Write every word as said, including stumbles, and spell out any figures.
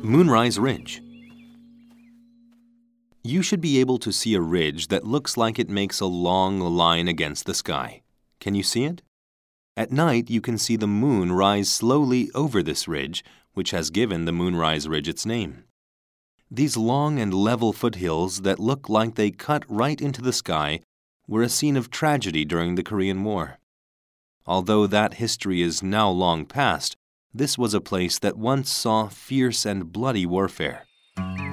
Moonrise Ridge. You should be able to see a ridge that looks like it makes a long line against the sky. Can you see it? At night, you can see the moon rise slowly over this ridge, which has given the Moonrise Ridge its name. These long and level foothills that look like they cut right into the sky were a scene of tragedy during the Korean War. Although that history is now long past, this was a place that once saw fierce and bloody warfare.